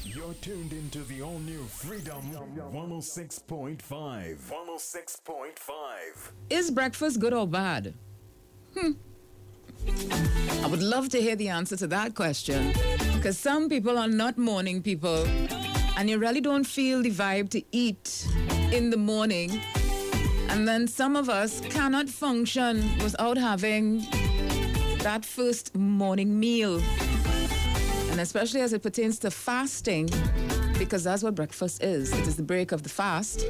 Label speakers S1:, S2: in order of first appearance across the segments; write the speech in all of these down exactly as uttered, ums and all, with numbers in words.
S1: You're tuned into the all-new Freedom one oh six point five. one oh six point five.
S2: Is breakfast good or bad? Hmm. I would love to hear the answer to that question, because some people are not morning people and you really don't feel the vibe to eat in the morning. And then some of us cannot function without having that first morning meal. And especially as it pertains to fasting, because that's what breakfast is. It is the break of the fast.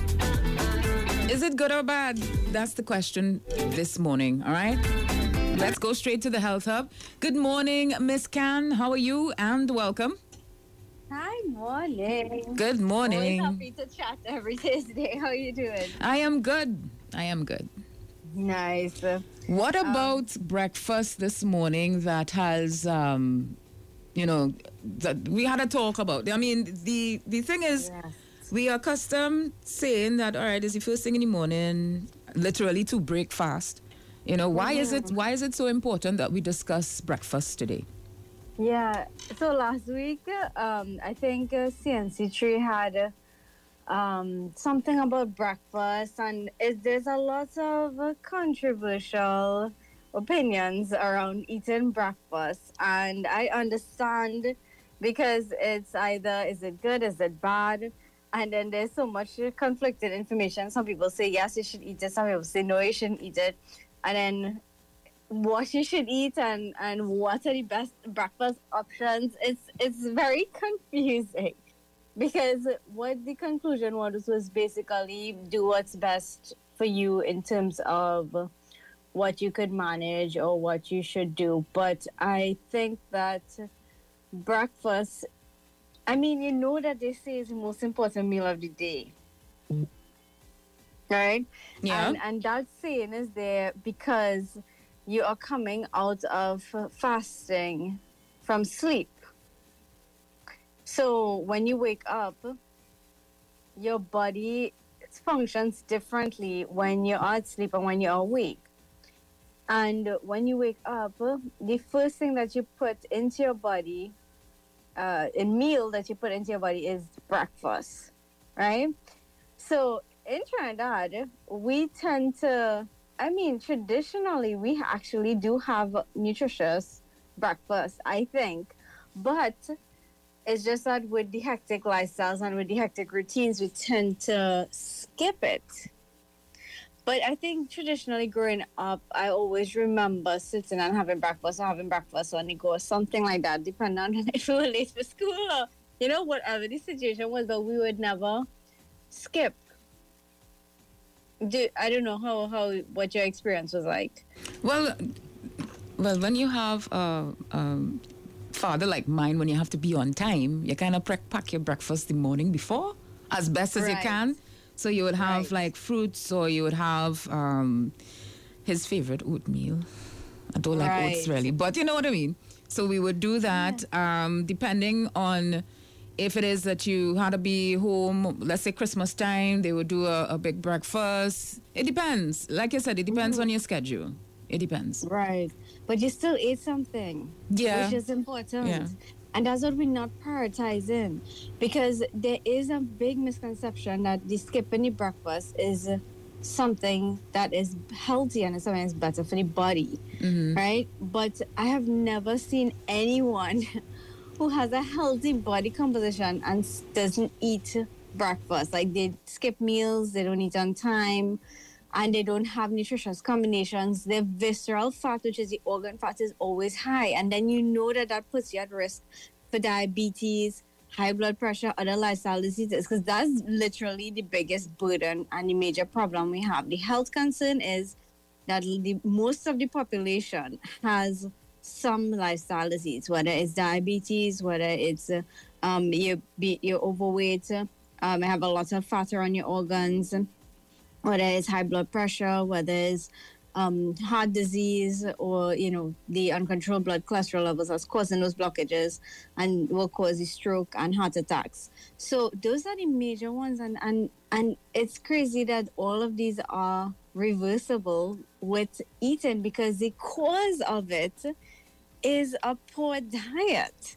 S2: Is it good or bad? That's the question this morning, all right? Let's go straight to the Health Hub. Good morning, Miss Can. How are you? And welcome.
S3: Hi, morning.
S2: Good morning.
S3: Always happy to chat every Tuesday. How are you doing?
S2: I am good. I am good.
S3: Nice.
S2: What about um, breakfast this morning that has, um, you know, that we had a talk about? I mean, the, the thing is, yes. we are accustomed saying that, all right, it's the first thing in the morning, literally to break fast. You know, why mm-hmm. is it why is it so important that we discuss breakfast today?
S3: Yeah, so last week, um, I think uh, C N C three had um, something about breakfast, and it, there's a lot of uh, controversial opinions around eating breakfast. And I understand, because it's either, is it good, is it bad? And then there's so much conflicted information. Some people say, yes, you should eat it. Some people say, no, you shouldn't eat it. And then what you should eat and, and what are the best breakfast options. It's it's very confusing, because what the conclusion was was basically do what's best for you in terms of what you could manage or what you should do. But I think that breakfast, I mean, you know that they say is the most important meal of the day. Right?
S2: Yeah.
S3: And, and that saying is there because you are coming out of fasting from sleep. So when you wake up, your body functions differently when you're at sleep and when you're awake. And when you wake up, the first thing that you put into your body, uh, a meal that you put into your body is breakfast, right? So in Trinidad, we tend to, I mean, traditionally, we actually do have nutritious breakfast, I think. But it's just that with the hectic lifestyles and with the hectic routines, we tend to skip it. But I think traditionally growing up, I always remember sitting and having breakfast or having breakfast on the go or something like that, depending on if we were late for school or, you know, whatever the situation was, but we would never skip. Do, I don't know how, how what your experience was like.
S2: Well, well, when you have a, a father like mine, when you have to be on time, you kind of pre- pack your breakfast the morning before as best as right. you can. So you would have right. like fruits, or you would have um, his favorite oatmeal. I don't like right. oats really, but you know what I mean. So we would do that yeah. um, depending on. If it is that you had to be home, let's say Christmas time, they would do a, a big breakfast. It depends. Like I said, it depends mm. on your schedule. It depends.
S3: Right. But you still eat something.
S2: Yeah.
S3: Which is important.
S2: Yeah.
S3: And that's what we're not prioritizing. Because there is a big misconception that the skipping the breakfast is something that is healthy and something that's better for the body. Mm-hmm. Right? But I have never seen anyone who has a healthy body composition and doesn't eat breakfast. Like they skip meals, they don't eat on time, and they don't have nutritious combinations. Their visceral fat, which is the organ fat, is always high. And then you know that that puts you at risk for diabetes, high blood pressure, other lifestyle diseases, because that's literally the biggest burden and the major problem we have. The health concern is that the, most of the population has some lifestyle disease, whether it's diabetes, whether it's uh, um, you're, you're overweight, um, have a lot of fat around your organs, whether it's high blood pressure, whether it's um, heart disease, or, you know, the uncontrolled blood cholesterol levels that's causing those blockages and will cause the stroke and heart attacks. So those are the major ones. And, and, and it's crazy that all of these are reversible with eating, because the cause of it is a poor diet.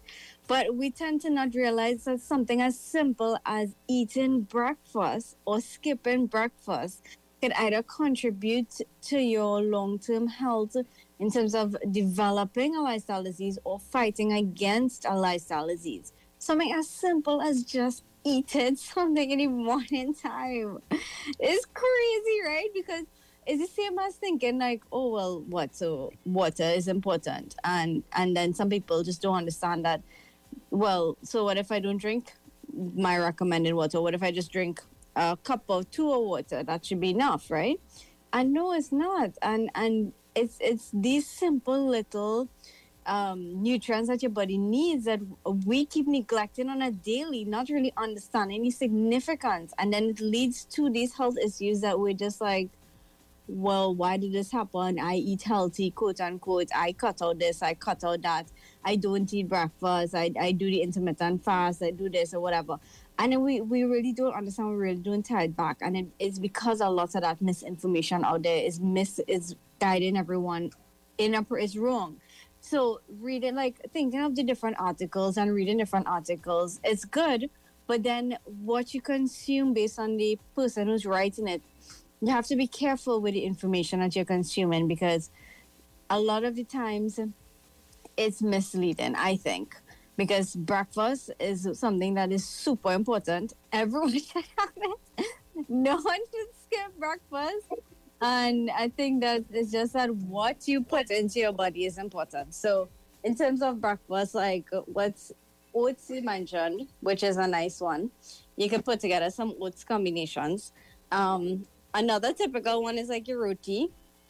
S3: But we tend to not realize that something as simple as eating breakfast or skipping breakfast could either contribute to your long-term health in terms of developing a lifestyle disease or fighting against a lifestyle disease. Something as simple as just eating something in the morning time. It's crazy, right? Because it's the same as thinking like, oh, well, what? So water is important. And, and then some people just don't understand that. Well, so what if I don't drink my recommended water? What if I just drink a cup or two of water? That should be enough, right? And no, it's not. And and it's it's these simple little um, nutrients that your body needs that we keep neglecting on a daily, not really understanding the significance. And then it leads to these health issues that we're just like, well, why did this happen? I eat healthy, quote unquote. I cut out this, I cut out that. I don't eat breakfast. I, I do the intermittent fast. I do this or whatever. And then we, we really don't understand. We really don't tie it back. And it, it's because a lot of that misinformation out there is mis is guiding everyone in a is wrong. So reading, like thinking of the different articles and reading different articles, it's good. But then what you consume based on the person who's writing it, you have to be careful with the information that you're consuming because a lot of the times it's misleading, I think, because breakfast is something that is super important. Everyone should have it. No one should skip breakfast. And I think that it's just that what you put into your body is important. So in terms of breakfast, like what's oats you mentioned, which is a nice one, you can put together some oats combinations. Um, Another typical one is like your roti.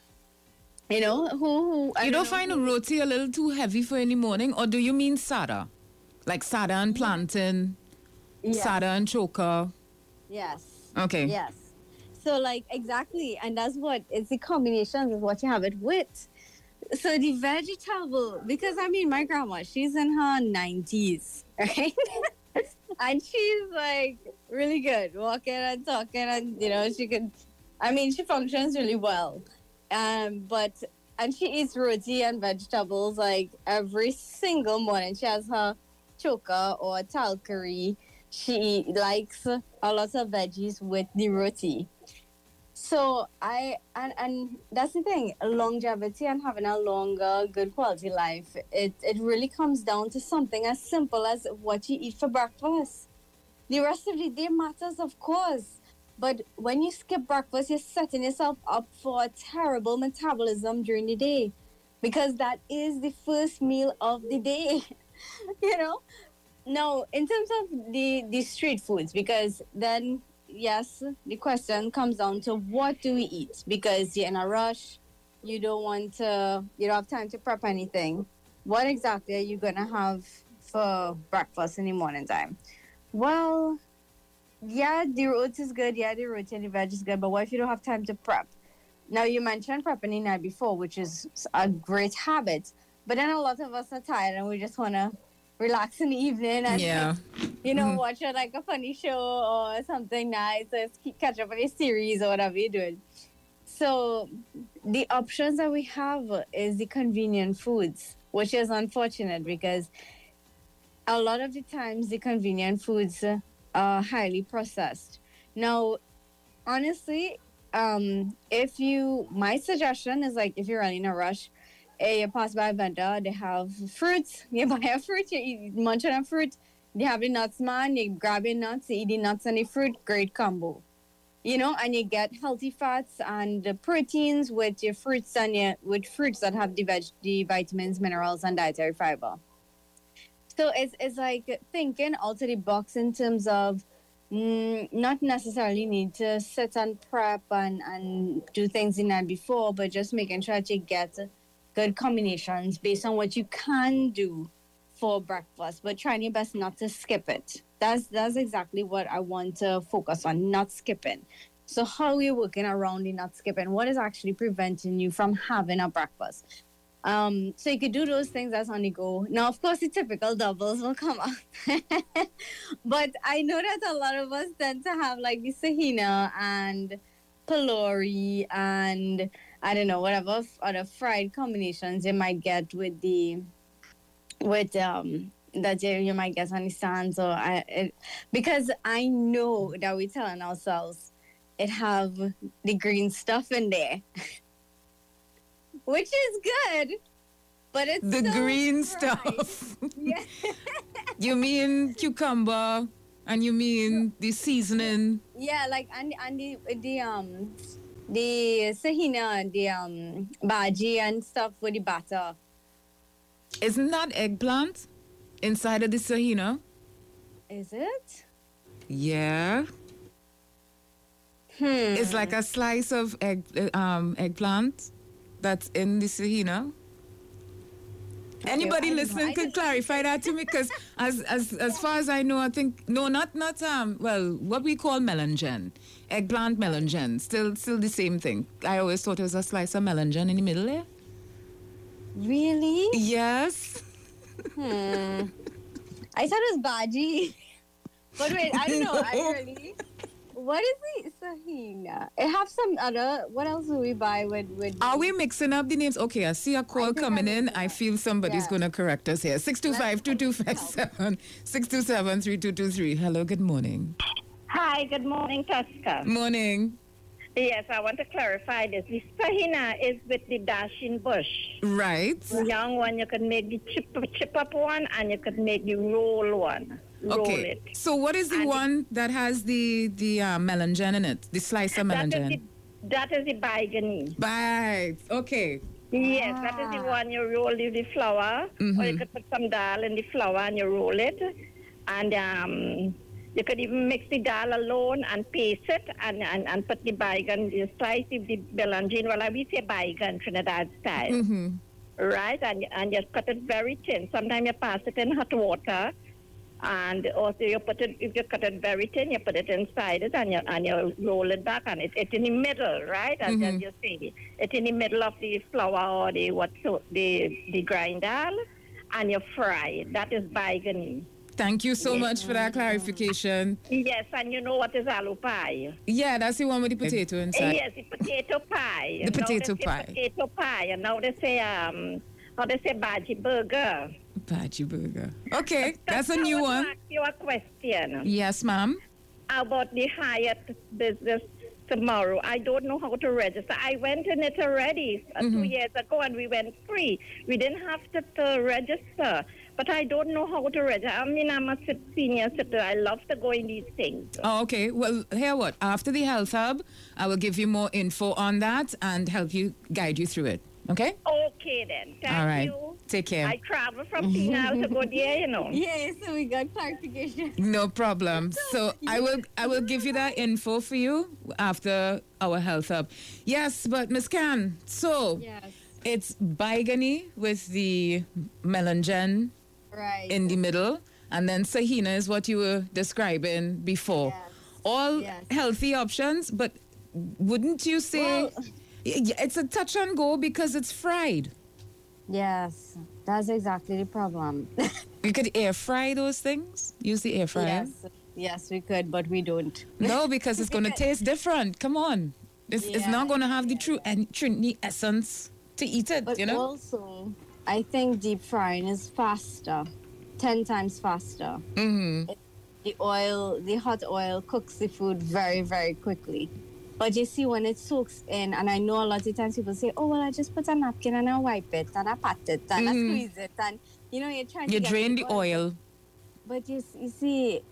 S3: You know, who, who I
S2: You don't
S3: know
S2: find a
S3: who-
S2: roti a little too heavy for in the morning, or do you mean sada? Like sada and plantain,
S3: Yes.
S2: sada and choker?
S3: Yes.
S2: Okay.
S3: Yes. So like exactly, and that's what it's the combinations of what you have it with. So the vegetable, because I mean my grandma, she's in her nineties, right? And she's like really good walking and talking, and you know she could, I mean she functions really well, um but and she eats roti and vegetables like every single morning. She has her choka or tal curry. She likes a lot of veggies with the roti. So I and and that's the thing, longevity and having a longer, good quality life. It it really comes down to something as simple as what you eat for breakfast. The rest of the day matters, of course, but when you skip breakfast, you're setting yourself up for a terrible metabolism during the day, because that is the first meal of the day. You know. Now, in terms of the the street foods, because then yes, the question comes down to what do we eat? Because you're in a rush, you don't want to, you don't have time to prep anything. What exactly are you gonna have for breakfast in the morning time? Well, yeah, the oats is good. Yeah, the roti and the veg is good. But what if you don't have time to prep? Now, you mentioned prepping the night before, which is a great habit. But then a lot of us are tired and we just want to relax in the evening and
S2: Yeah.
S3: you know, watch a, like a funny show or something nice, or keep- catch up on a series or whatever you're doing. So the options that we have is the convenient foods, which is unfortunate because a lot of the times the convenient foods are highly processed. Now, honestly, um, if you, my suggestion is like if you're really in a rush, eh, you pass by a vendor, they have fruits, you buy a fruit, you eat, munch on a fruit. They have the nuts, man. You grab the nuts, you eat the nuts and the fruit. Great combo. You know, and you get healthy fats and the proteins with your fruits and your, with fruits that have the, veg, the vitamins, minerals, and dietary fiber. So it's, it's like thinking out of the box in terms of mm, not necessarily need to sit and prep and, and do things the night before, but just making sure that you get good combinations based on what you can do for breakfast, but trying your best not to skip it. That's that's exactly what I want to focus on, not skipping. So how are you working around the not skipping? What is actually preventing you from having a breakfast? Um, so you could do those things as on the go. Now, of course, the typical doubles will come up. But I know that a lot of us tend to have like the Sahina and pylori and I don't know, whatever f- other fried combinations you might get with the with um that you, you might get on the stands or I, it, because I know that we're telling ourselves it have the green stuff in there, which is good, but it's
S2: The
S3: so
S2: green
S3: fried.
S2: stuff.
S3: Yeah.
S2: You mean cucumber and you mean the seasoning.
S3: Yeah, like and and the the um the sahina, the um bhaji and stuff with the batter.
S2: Isn't that eggplant inside of the sahina?
S3: Is it?
S2: Yeah.
S3: Hmm.
S2: It's like a slice of egg, uh, um, eggplant that's in the sahina. Anybody
S3: I don't know.
S2: listening
S3: I
S2: could
S3: just-
S2: clarify that to me, because as as as far as I know, I think no, not not um well, what we call melangen, eggplant melangen, still still the same thing. I always thought it was a slice of melangen in the middle there.
S3: Really?
S2: Yes.
S3: Hmm. I thought it was bhaji. But wait, I don't know. I really. What is the sahina? It have some other. What else do we buy with with?
S2: Are we mixing up the names? Okay, I see a call
S3: think
S2: coming
S3: I'm
S2: in.
S3: mixing
S2: I
S3: up.
S2: feel somebody's
S3: Yeah.
S2: going to correct us here. six two five, two two five seven, six two seven, three two two three. Hello, good morning.
S4: Hi, good morning, Tosca.
S2: Morning.
S4: Yes, I want to clarify this. The sahina is with the dashing bush.
S2: Right.
S4: The young one, you could make the chip, chip up one, and you could make the roll one. Roll
S2: Okay.
S4: it.
S2: So what is the
S4: And-
S2: one that has the the uh, melangen in it? The slice of
S4: That is
S2: melangen.
S4: the, that is the baigani.
S2: Right. Okay.
S4: Yes, that is the one you roll with the flour, or you could put some dal in the flour and you roll it. And um, you could even mix the dal alone and paste it and, and, and put the baigan, you slice the the melangen. Well, we say baigan, Trinidad style.
S2: Mm-hmm.
S4: Right, and and you cut it very thin. Sometimes you pass it in hot water, and also you put it. If you cut it very thin, you put it inside it, and you and you roll it back, and it, it's in the middle, right? As
S2: Mhm.
S4: as you say, it's in the middle of the flour or the what so the the grind dal, and you fry it. That is baigani.
S2: Thank you so much for that clarification.
S4: Yes, and you know what is aloo pie?
S2: Yeah, that's the one with the potato inside.
S4: Yes, the potato pie.
S2: The
S4: Now they
S2: potato
S4: say
S2: pie.
S4: Potato pie, and now they say um, how they say bhaji burger.
S2: Bhaji burger. Okay, that's a new
S4: I
S2: one.
S4: want to ask you a question
S2: Yes, ma'am.
S4: about the Hyatt business tomorrow. I don't know how to register. I went in it already uh, two years ago, and we went free. We didn't have to, to register, but I don't know how to register. I mean, I'm a sit- senior citizen. I love to go in these things.
S2: Oh, okay. Well, here what? After the health hub, I will give you more info on that and help you guide you through it. Okay?
S4: Okay, then. Thank
S2: All right.
S4: you.
S2: Take care.
S4: I travel from Pinal to go there, you know.
S3: Yeah, so we got clarification.
S2: No problem. So I will I will give you that info for you after our health hub. Yes, but Miss Can, so
S3: Yes.
S2: it's baigani with the melangen
S3: Right.
S2: in the middle, and then sahina is what you were describing before.
S3: Yes.
S2: All
S3: Yes.
S2: healthy options, but wouldn't you say
S3: Well-
S2: Y- it's a touch and go because it's fried?
S3: Yes, that's exactly the problem.
S2: You could air fry those things. Use the air fryer.
S3: Yes, yes, we could, but we don't.
S2: No, because it's going to taste different. Come on. It's, it's
S3: Yeah,
S2: not going to have the
S3: yeah,
S2: true and Trinity essence to eat it,
S3: But
S2: you know?
S3: also, I think deep frying is faster, ten times faster.
S2: Mm-hmm.
S3: The oil, the hot oil cooks the food very, very quickly. But you see, when it soaks in, and I know a lot of times people say, oh, well, I just put a napkin and I wipe it, and I pat it, and I
S2: Mhm.
S3: squeeze it, and, you know, you're trying to
S2: You
S3: get
S2: drain the oil.
S3: But you, s- you see,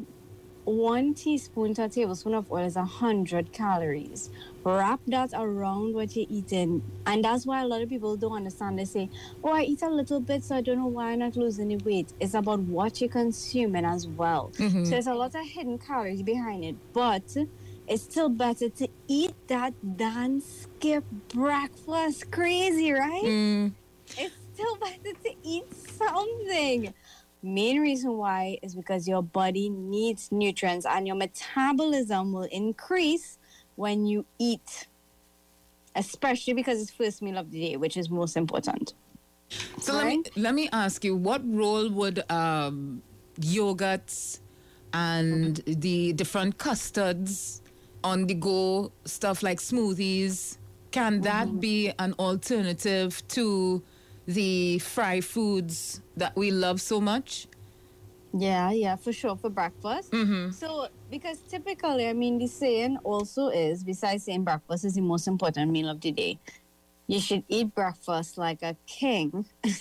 S3: one teaspoon to a tablespoon of oil is one hundred calories. Wrap that around what you're eating. And that's why a lot of people don't understand. They say, oh, I eat a little bit, so I don't know why I'm not losing any weight. It's about what you're consuming as well.
S2: Mhm.
S3: So there's a lot of hidden calories behind it. But it's still better to eat that than skip breakfast. Crazy, right?
S2: Mm.
S3: It's still better to eat something. Main reason why is because your body needs nutrients and your metabolism will increase when you eat, especially because it's first meal of the day, which is most important.
S2: So let me let me ask you, what role would um, yogurts and the different custards on the go stuff like smoothies, can that be an alternative to the fry foods that we love so much.
S3: Yeah, yeah, for sure, for breakfast.
S2: Mm-hmm.
S3: So, because typically, I mean, the saying also is, besides saying breakfast is the most important meal of the day, you should eat breakfast like a king,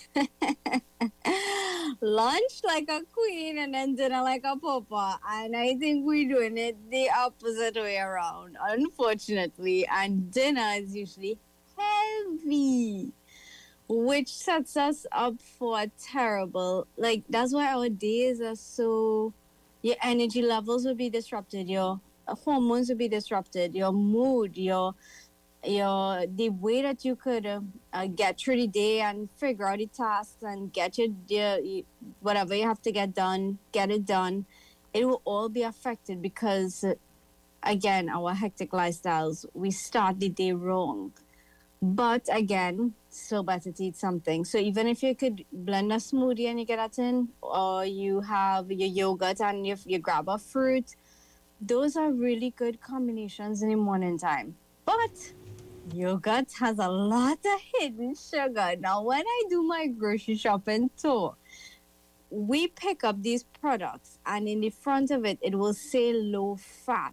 S3: lunch like a queen, and then dinner like a papa. And I think we're doing it the opposite way around, unfortunately. And dinner is usually heavy, which sets us up for a terrible, like, that's why our days are so, your energy levels will be disrupted, your hormones will be disrupted, your mood, your your the way that you could uh, uh, get through the day and figure out the tasks and get your, your, your whatever you have to get done, get it done. It will all be affected because, uh, again, our hectic lifestyles, we start the day wrong. But again, still better to eat something. So even if you could blend a smoothie and you get that in, or you have your yogurt and you, you grab a fruit, those are really good combinations in the morning time. But yogurt has a lot of hidden sugar. Now, when I do my grocery shopping tour, we pick up these products, and in the front of it, it will say low fat,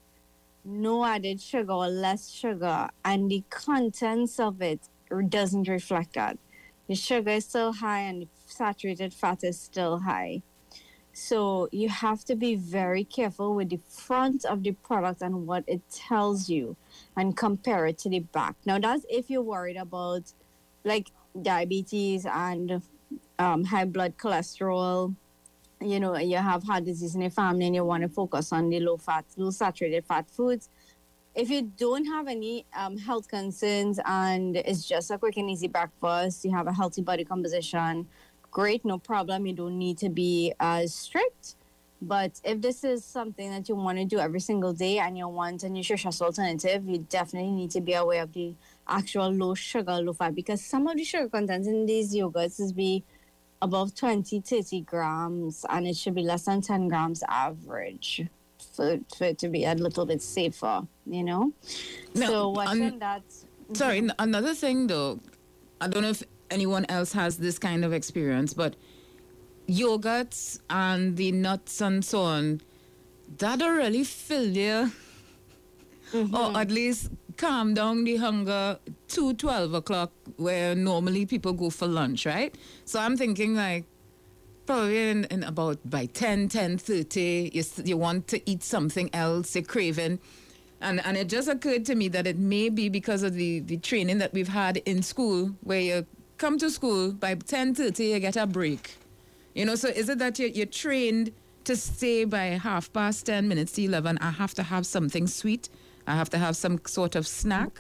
S3: no added sugar or less sugar, and the contents of it doesn't reflect that. The sugar is still high and the saturated fat is still high. So you have to be very careful with the front of the product and what it tells you and compare it to the back. Now, that's if you're worried about like diabetes and um, high blood cholesterol. You know, you have heart disease in your family and you want to focus on the low fat, low saturated fat foods. If you don't have any um, health concerns and it's just a quick and easy breakfast, you have a healthy body composition, great, no problem. You don't need to be as strict. But if this is something that you want to do every single day and you want a nutritious alternative, you definitely need to be aware of the actual low sugar, low fat, because some of the sugar content in these yogurts is be above twenty, thirty grams, and it should be less than ten grams average for, for it to be a little bit safer, you know?
S2: Now,
S3: so watching
S2: un-
S3: that...
S2: Sorry, n- another thing though, I don't know if anyone else has this kind of experience, but yogurts and the nuts and so on, that'll really fill you,
S3: Mm-hmm.
S2: or at least calm down the hunger to twelve o'clock where normally people go for lunch, right? So I'm thinking like probably in, in about by ten, ten thirty, you, s- you want to eat something else, you're craving. And, and it just occurred to me that it may be because of the, the training that we've had in school, where you come to school, by ten thirty you get a break. You know, so is it that you're, you're trained to stay by half past ten minutes to eleven, I have to have something sweet? I have to have some sort of snack?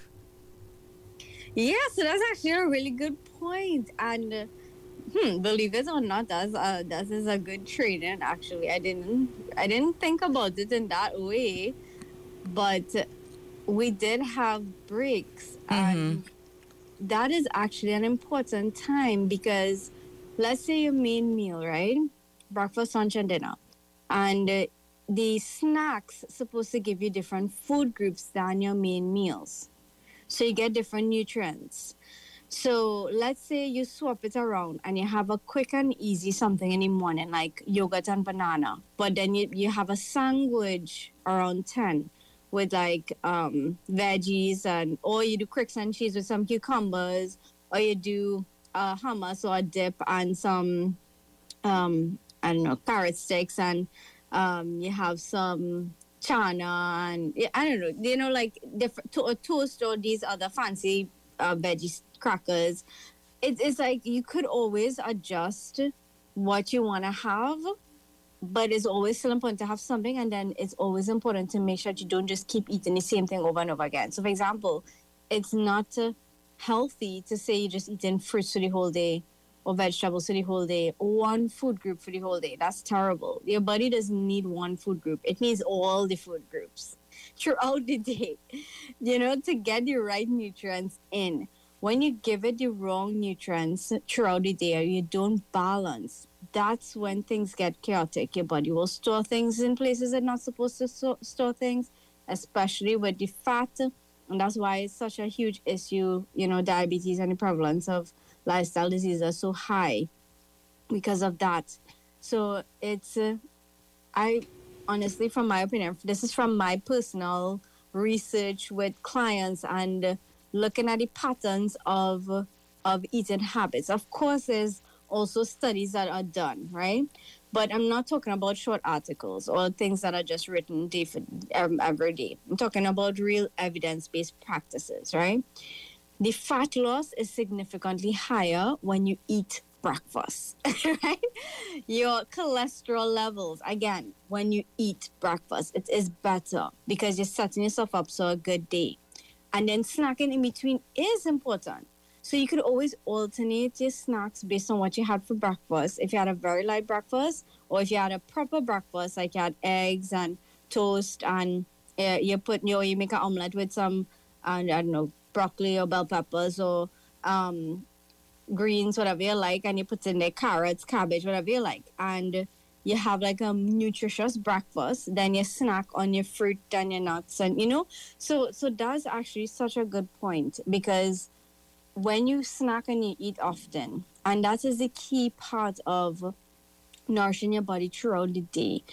S3: Yeah, so that's actually a really good point. And uh, hmm, believe it or not, that's uh, that is a good training. Actually, I didn't I didn't think about it in that way, but we did have breaks, and that is actually an important time because let's say your main meal, right? Breakfast, lunch, and dinner, and uh, the snacks supposed to give you different food groups than your main meals. So you get different nutrients. So let's say you swap it around and you have a quick and easy something in the morning, like yogurt and banana. But then you, you have a sandwich around ten with like um, veggies, and or you do cricks and cheese with some cucumbers, or you do a hummus or a dip and some, um, I don't know, carrot sticks, and um, you have some chana and yeah, I don't know, you know, like different to- toast or these other fancy uh, veggie crackers. It, it's like you could always adjust what you want to have, but it's always still important to have something. And then it's always important to make sure that you don't just keep eating the same thing over and over again. So, for example, it's not uh, healthy to say you're just eating fruits for the whole day or vegetables for the whole day, or one food group for the whole day. That's terrible. Your body doesn't need one food group. It needs all the food groups throughout the day, you know, to get the right nutrients in. When you give it the wrong nutrients throughout the day, or you don't balance, that's when things get chaotic. Your body will store things in places it's not supposed to so- store things, especially with the fat. And that's why it's such a huge issue, you know, diabetes and the prevalence of lifestyle diseases are so high because of that. So it's, uh, I honestly, from my opinion, this is from my personal research with clients and uh, looking at the patterns of uh, of eating habits. Of course, there's also studies that are done, right? But I'm not talking about short articles or things that are just written day for, um, every day. I'm talking about real evidence-based practices, right? The fat loss is significantly higher when you eat breakfast, right? Your cholesterol levels, again, when you eat breakfast, it is better because you're setting yourself up for a good day. And then snacking in between is important. So you could always alternate your snacks based on what you had for breakfast. If you had a very light breakfast, or if you had a proper breakfast, like you had eggs and toast, and uh, you put, you know, you make an omelette with some, uh, I don't know, broccoli or bell peppers or um, greens, whatever you like, and you put in there carrots, cabbage, whatever you like, and you have like a nutritious breakfast. Then you snack on your fruit and your nuts, and you know, so so that's actually such a good point, because when you snack and you eat often, and that is the key part of nourishing your body throughout the day,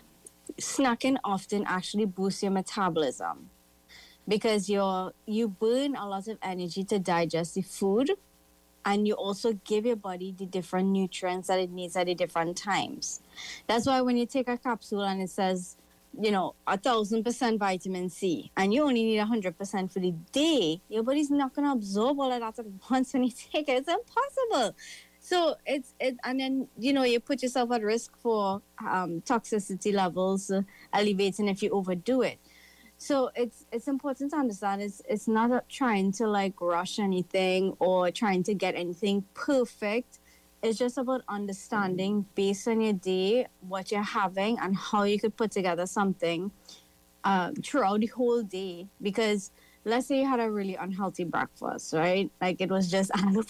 S3: snacking often actually boosts your metabolism because you're you burn a lot of energy to digest the food, and you also give your body the different nutrients that it needs at the different times. That's why when you take a capsule and it says, you know, a thousand percent vitamin C, and you only need a hundred percent for the day, your body's not going to absorb all of that at once when you take it. It's impossible. So it's it, and then you know you put yourself at risk for um, toxicity levels uh, elevating if you overdo it. So it's it's important to understand it's it's not a, trying to like rush anything or trying to get anything perfect. It's just about understanding based on your day what you're having and how you could put together something uh, throughout the whole day. Because let's say you had a really unhealthy breakfast, right? Like it was just aloo.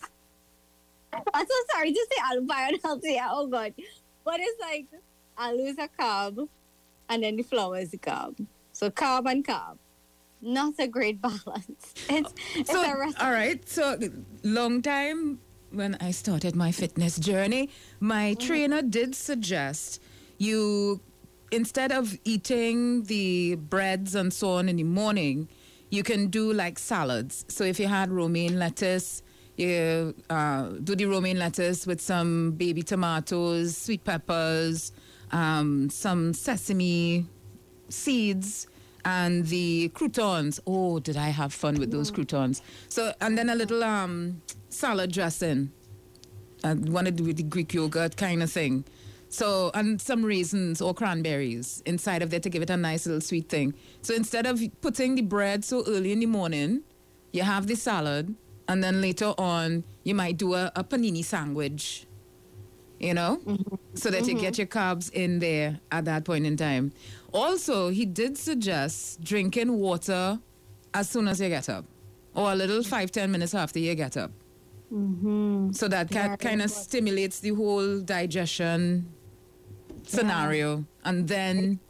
S3: I'm so sorry to say aloo pie unhealthy. Oh God, but it's like aloo is a carb, and then the flour is a carb. So carb and carb. Not a great balance. It's, it's
S2: So,
S3: a recipe.
S2: all right. So, long time when I started my fitness journey, my
S3: Mm.
S2: trainer did suggest you, instead of eating the breads and so on in the morning, you can do like salads. So, if you had romaine lettuce, you uh, do the romaine lettuce with some baby tomatoes, sweet peppers, um, some sesame seeds, and the croutons. Oh, did I have fun with those croutons? So, and then a little um, salad dressing. I wanted to do with the Greek yogurt kind of thing. So, and some raisins or cranberries inside of there to give it a nice little sweet thing. So instead of putting the bread so early in the morning, you have the salad, and then later on, you might do a, a panini sandwich, you know, mm-hmm. so that mm-hmm. you get your carbs in there at that point in time. Also, he did suggest drinking water as soon as you get up, or a little five, ten minutes after you get up.
S3: Mm-hmm.
S2: So that ca- kind of stimulates the whole digestion scenario, yeah. and then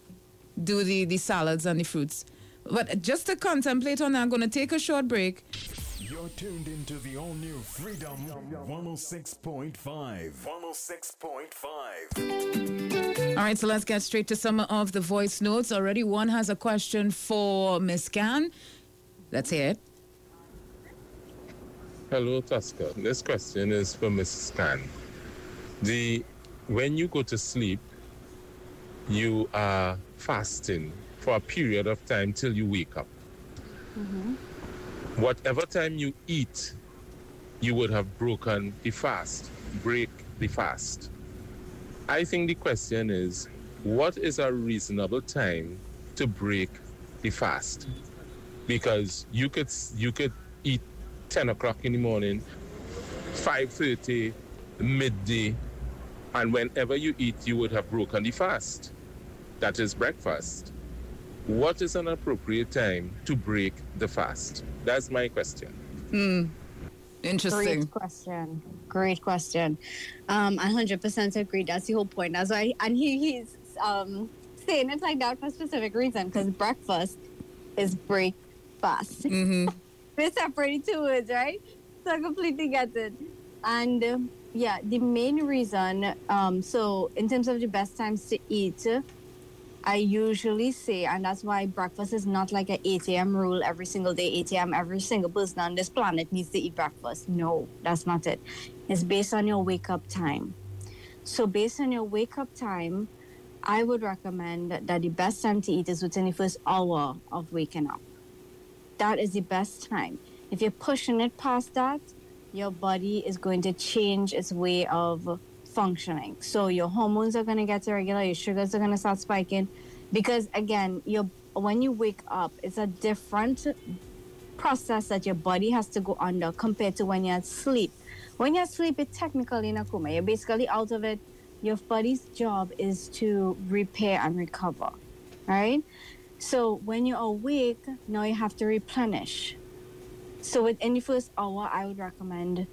S2: do the, the salads and the fruits. But just to contemplate on that, I'm going to take a short break.
S1: You're tuned into the all-new Freedom one oh six point five. one oh six point five.
S2: All right, so let's get straight to some of the voice notes. Already one has a question for Miss Can. Let's hear it.
S5: Hello, Tosca. This question is for Missus Can. The, when you go to sleep, you are fasting for a period of time till you wake up. Mm-hmm. Whatever time you eat, you would have broken the fast. Break the fast. I think the question is, what is a reasonable time to break the fast? Because you could you could eat ten o'clock in the morning, five thirty, midday, and whenever you eat, you would have broken the fast. That is breakfast. What is an appropriate time to break the fast? That's my question.
S2: Hmm. Interesting.
S3: Great question. Great question. Um, I one hundred percent agree. That's the whole point. That's why, and he, he's um, saying it like that for a specific reason, because breakfast is break fast.
S2: Mm-hmm.
S3: We're separating two words, right? So I completely get it. And uh, yeah, the main reason, um, so in terms of the best times to eat, I usually say, and that's why breakfast is not like an eight a.m. rule every single day, eight a.m. Every single person on this planet needs to eat breakfast. No, that's not it. It's based on your wake up time. So based on your wake up time, I would recommend that, that the best time to eat is within the first hour of waking up. That is the best time. If you're pushing it past that, your body is going to change its way of functioning. So your hormones are going to get irregular, your sugars are going to start spiking. Because again, your when you wake up, it's a different process that your body has to go under compared to when you're asleep. When you're asleep, it's technically in a coma. You're basically out of it. Your body's job is to repair and recover, right? So when you're awake, now you have to replenish. So within the first hour, I would recommend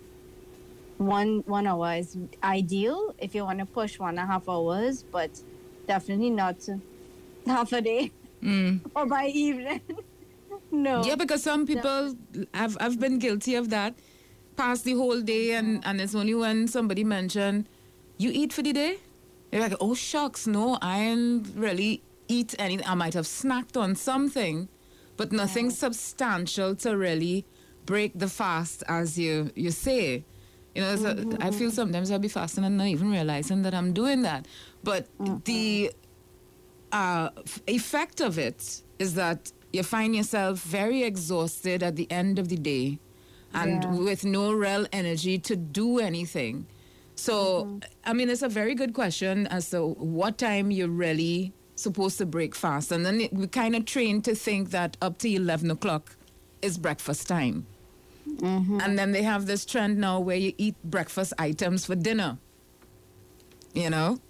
S3: one one hour is ideal if you want to push one and a half hours, but definitely not half a day
S2: Mm.
S3: or by evening. No.
S2: Yeah, because some people, I've, I've been guilty of that, pass the whole day, and, and it's only when somebody mentioned, you eat for the day? You're like, oh, shucks, no, I didn't really eat anything. I might have snacked on something, but nothing substantial to really break the fast, as you, you say. You know, so
S3: Mm-hmm.
S2: I feel sometimes I'll be fasting and not even realizing that I'm doing that. But
S3: Mm-hmm.
S2: the uh, f- effect of it is that you find yourself very exhausted at the end of the day and
S3: Yeah.
S2: with no real energy to do anything. So, I mean, it's a very good question as to what time you're really supposed to break fast. And then it, we kind of train to think that up to eleven o'clock is breakfast time. And then they have this trend now where you eat breakfast items for dinner. You know?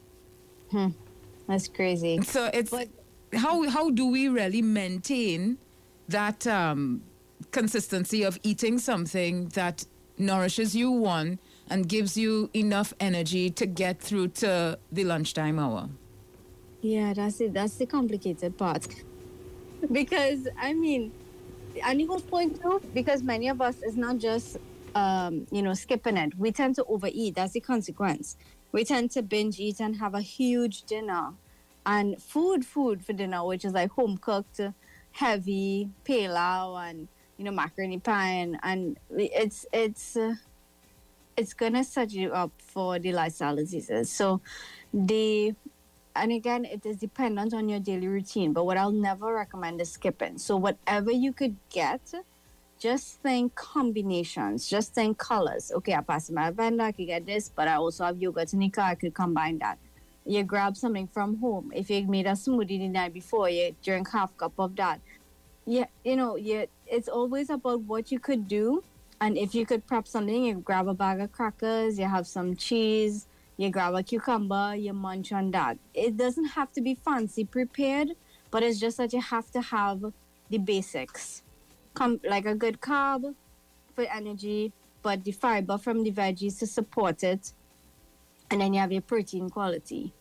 S3: That's crazy.
S2: So it's
S3: But-
S2: how how do we really maintain that um, consistency of eating something that nourishes you, one, and gives you enough energy to get through to the lunchtime hour?
S3: Yeah, that's it. That's the complicated part. Because, I mean, and the whole point too, because many of us, it's not just, um, you know, skipping it. We tend to overeat. That's the consequence. We tend to binge eat and have a huge dinner. And food, food for dinner, which is like home cooked, heavy, pilau, and, you know, macaroni pie. And it's, it's, uh, it's going to set you up for the lifestyle diseases. So the... And again, it is dependent on your daily routine. But what I'll never recommend is skipping. So whatever you could get, just think combinations. Just think colors. Okay, I pass my vendor, I could get this, but I also have yogurt in the car, I could combine that. You grab something from home. If you made a smoothie the night before, you drink half cup of that. Yeah, you know, yeah, it's always about what you could do. And if you could prep something, you grab a bag of crackers, you have some cheese, you grab a cucumber, you munch on that. It doesn't have to be fancy prepared, but it's just that you have to have the basics. Come like a good carb for energy, but the fiber from the veggies to support it. And then you have your protein quality.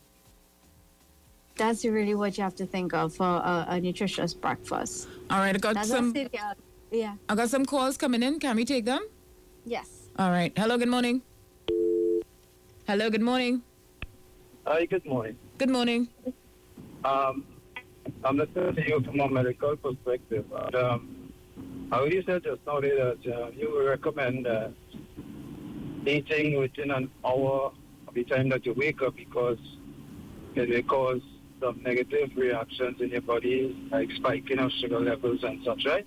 S3: That's really what you have to think of for a, a nutritious breakfast.
S2: All right, I got
S3: That's
S2: some.
S3: what yeah. yeah.
S2: I got some calls coming in. Can we take them?
S3: Yes.
S2: All right. Hello. Good morning. Hello. Good morning.
S6: Hi, good morning.
S2: Good morning.
S6: Um, I'm listening to you from a medical perspective. And, um, I already said just now that uh, you would recommend uh, eating within an hour of the time that you wake up because it will cause some negative reactions in your body, like spiking of sugar levels and such, right?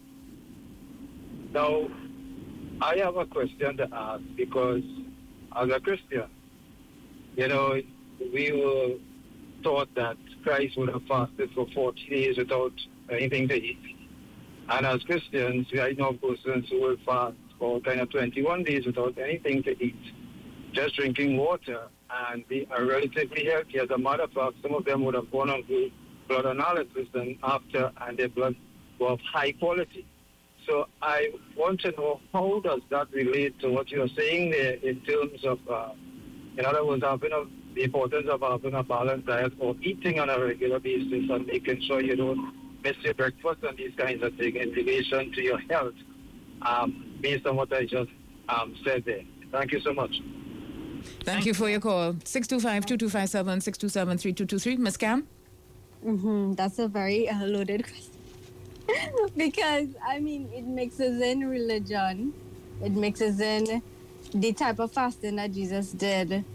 S6: Now, I have a question to ask because as a Christian, you know, we were taught that Christ would have fasted for forty days without anything to eat. And as Christians, I know persons who will fast for kind of twenty-one days without anything to eat, just drinking water, and they are relatively healthy. As a matter of fact, some of them would have gone on to blood analysis and after, and their blood was of high quality. So I want to know, how does that relate to what you're saying there in terms of, uh, in other words, having a, the importance of having a balanced diet or eating on a regular basis and making sure you don't miss your breakfast and these kinds of things in relation to your health, um, based on what I just um, said there. Thank you so much.
S2: Thank you for your call. six two five, two two five seven, six two seven, three two two three. Miss Cam?
S3: Mm-hmm. That's a very uh, loaded question. Because, I mean, it mixes in religion. It mixes in the type of fasting that Jesus did.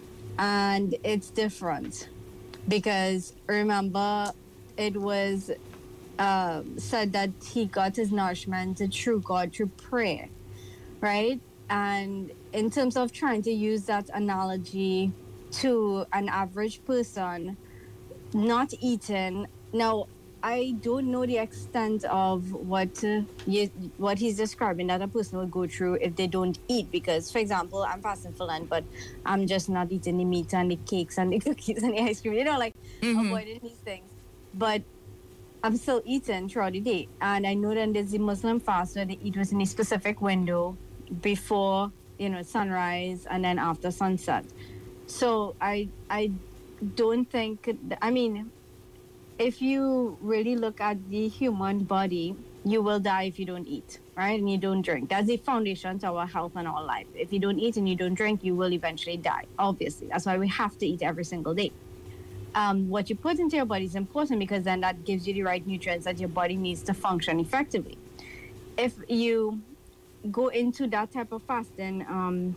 S3: And it's different. Because, remember, it was uh, said that he got his nourishment through God, through prayer. Right? And in terms of trying to use that analogy to an average person, not eating. Now, I don't know the extent of what uh, you, what he's describing that a person will go through if they don't eat. Because, for example, I'm fasting for Lent, but I'm just not eating the meat and the cakes and the cookies and the ice cream. You know, like
S2: Mhm.
S3: avoiding these things. But I'm still eating throughout the day. And I know that there's the Muslim fast where they eat within a specific window before, you know, sunrise and then after sunset. So I I don't think, I mean, if you really look at the human body, you will die if you don't eat, right? And you don't drink. That's the foundation to our health and our life. If you don't eat and you don't drink, you will eventually die, obviously. That's why we have to eat every single day. Um, what you put into your body is important because then that gives you the right nutrients that your body needs to function effectively. If you go into that type of fasting um,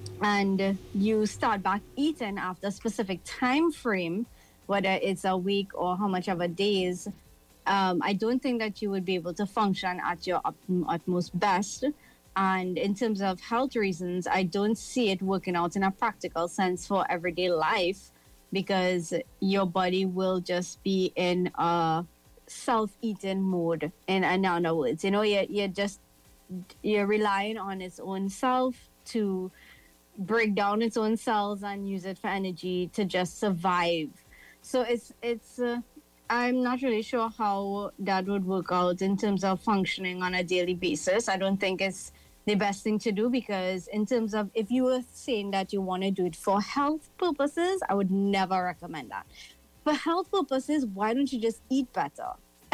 S3: and you start back eating after a specific time frame, whether it's a week or how much of a days, um, I don't think that you would be able to function at your ut- utmost best. And in terms of health reasons, I don't see it working out in a practical sense for everyday life because your body will just be in a self-eating mode. In, in other words, you know, you're, you're just, you're relying on its own self to break down its own cells and use it for energy to just survive. So it's it's. Uh, I'm not really sure how that would work out in terms of functioning on a daily basis. I don't think it's the best thing to do because in terms of if you were saying that you want to do it for health purposes, I would never recommend that. For health purposes, why don't you just eat better?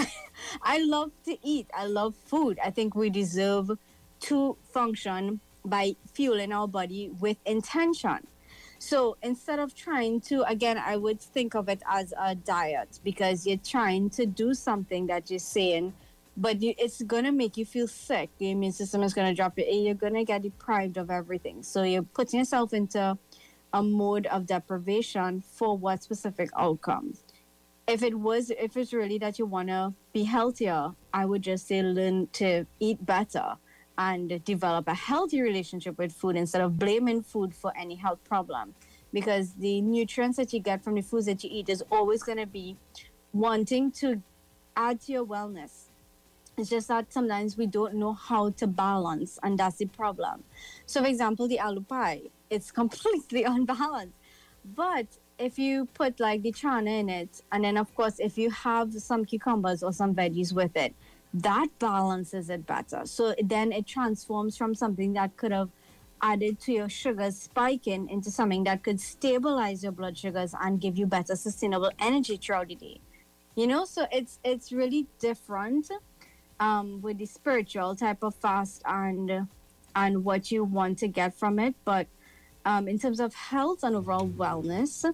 S3: I love to eat. I love food. I think we deserve to function by fueling our body with intention. So instead of trying to, again, I would think of it as a diet because you're trying to do something that you're saying, but you, it's going to make you feel sick. The immune system is going to drop you. You're going to get deprived of everything. So you're putting yourself into a mode of deprivation for what specific outcome. If it was, if it's really that you want to be healthier, I would just say learn to eat better and develop a healthy relationship with food instead of blaming food for any health problem. Because the nutrients that you get from the foods that you eat is always going to be wanting to add to your wellness. It's just that sometimes we don't know how to balance, and that's the problem. So, for example, the aloo pie, it's completely unbalanced. But if you put like the chana in it, and then of course, if you have some cucumbers or some veggies with it, that balances it better. So then it transforms from something that could have added to your sugars spiking into something that could stabilize your blood sugars and give you better sustainable energy throughout the day. You know, so it's it's really different um, with the spiritual type of fast and and what you want to get from it. But um, in terms of health and overall wellness,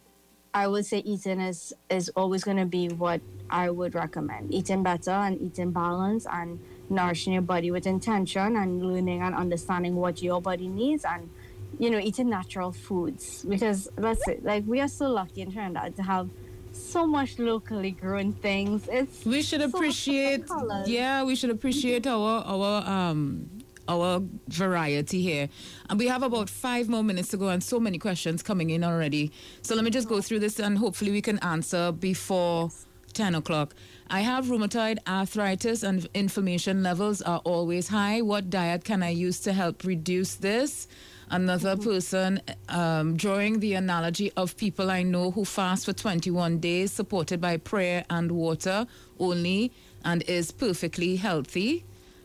S3: I would say eating is, is always going to be what I would recommend. Eating better and eating balance and nourishing your body with intention and learning and understanding what your body needs and, you know, eating natural foods. Because that's it. Like, we are so lucky in Trinidad to have so much locally grown things. It's
S2: We should
S3: so
S2: appreciate,
S3: colours.
S2: yeah, we should appreciate our, our, um, our variety here. And we have about five more minutes to go and so many questions coming in already. So let me just go through this and hopefully we can answer before ten o'clock. I have rheumatoid arthritis and inflammation levels are always high. What diet can I use to help reduce this? Another mm-hmm. person um, drawing the analogy of people I know who fast for twenty-one days supported by prayer and water only and is perfectly healthy.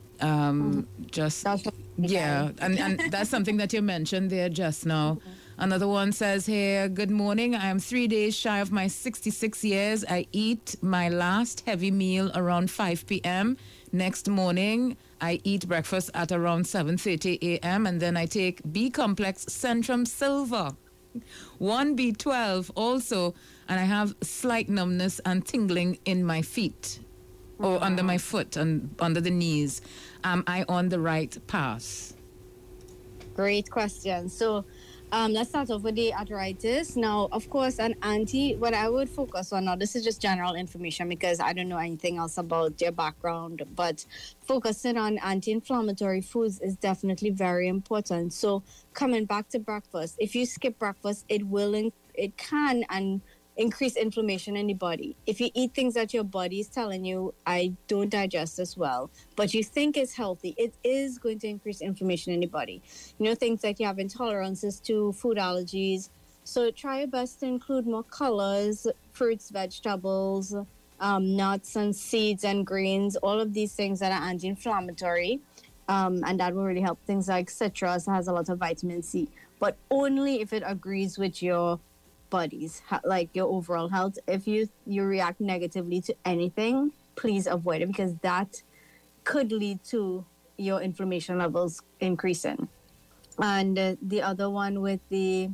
S2: Um, mm. Just, that's yeah, and, and that's something that you mentioned there just now. Mm-hmm. Another one says here, good morning. I am three days shy of my sixty-six years. I eat my last heavy meal around five p.m. Next morning, I eat breakfast at around seven thirty a.m. and then I take B-complex Centrum Silver, one B twelve also, and I have slight numbness and tingling in my feet or under my foot and under the knees. Am I on the right path?
S3: Great question. So um, let's start off with the arthritis. Now, of course, an anti, what I would focus on, now this is just general information because I don't know anything else about your background, but focusing on anti-inflammatory foods is definitely very important. So coming back to breakfast, if you skip breakfast, it will, in, it can and increase inflammation in the body. If you eat things that your body is telling you, I don't digest as well, but you think it's healthy, it is going to increase inflammation in the body. You know, things like you have intolerances to, food allergies. So try your best to include more colors, fruits, vegetables, um, nuts and seeds and grains, all of these things that are anti-inflammatory. Um, and that will really help. Things like citrus has a lot of vitamin C, but only if it agrees with your body's, like your overall health. If you you react negatively to anything, please avoid it because that could lead to your inflammation levels increasing. And uh, the other one with the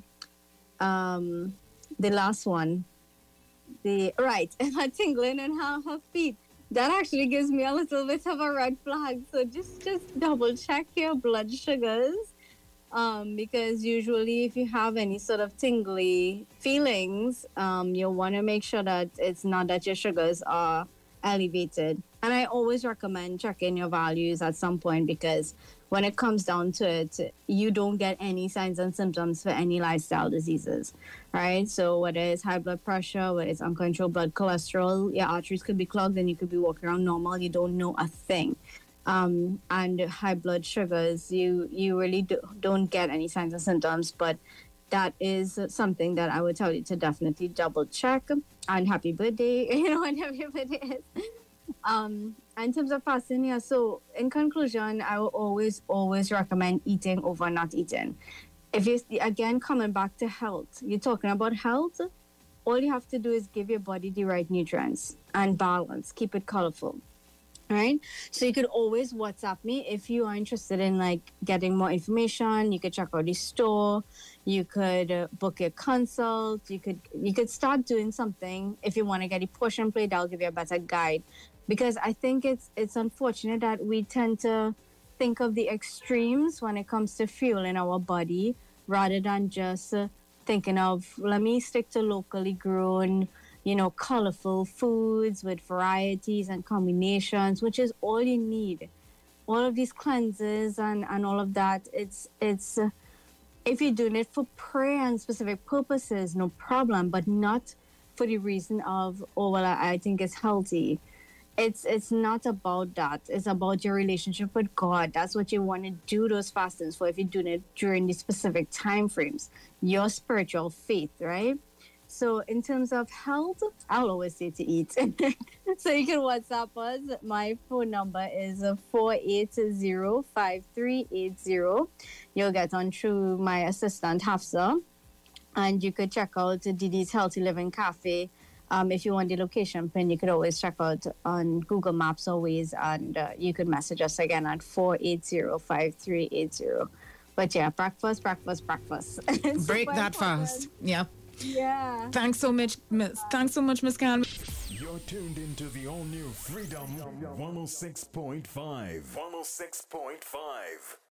S3: um the last one, the right tingling and her, her feet, that actually gives me a little bit of a red flag. So just just double check your blood sugars. Um, because usually if you have any sort of tingly feelings, um, you'll want to make sure that it's not that your sugars are elevated. And I always recommend checking your values at some point because when it comes down to it, you don't get any signs and symptoms for any lifestyle diseases, right? So whether it's high blood pressure, whether it's uncontrolled blood cholesterol, your arteries could be clogged and you could be walking around normal. You don't know a thing. Um, and high blood sugars, you you really do, don't get any signs and symptoms, but that is something that I would tell you to definitely double check. And happy birthday, you know, whenever your birthday is. Um, in terms of fasting, yeah, so in conclusion, I will always, always recommend eating over not eating. If you, again, coming back to health, you're talking about health, all you have to do is give your body the right nutrients and balance, keep it colorful. Right. So you could always WhatsApp me if you are interested in like getting more information. You could check out the store. You could uh, book a consult. You could you could start doing something if you want to get a portion plate. That'll give you a better guide. Because I think it's it's unfortunate that we tend to think of the extremes when it comes to fuel in our body rather than just uh, thinking of, let me stick to locally grown, you know, colorful foods with varieties and combinations, which is all you need. All of these cleanses and, and all of that, it's, it's uh, if you're doing it for prayer and specific purposes, no problem, but not for the reason of, oh, well, I, I think it's healthy. It's it's not about that. It's about your relationship with God. That's what you want to do those fastings for if you're doing it during the specific time frames. Your spiritual faith, right? So in terms of health, I'll always say to eat. So you can WhatsApp us. My phone number is four eight zero, five three eight zero. You'll get on through my assistant, Hafsa. And you could check out Didi's Healthy Living Cafe. Um, if you want the location pin, you could always check out on Google Maps always. And uh, you could message us again at four eight zero, five three eight zero. But yeah, breakfast, breakfast, breakfast.
S2: Break that fast. Yeah.
S3: Yeah.
S2: Thanks so much, Miss. Thanks so much, Miss Khan.
S1: You're tuned into the all-new Freedom one oh six point five. one oh six point five.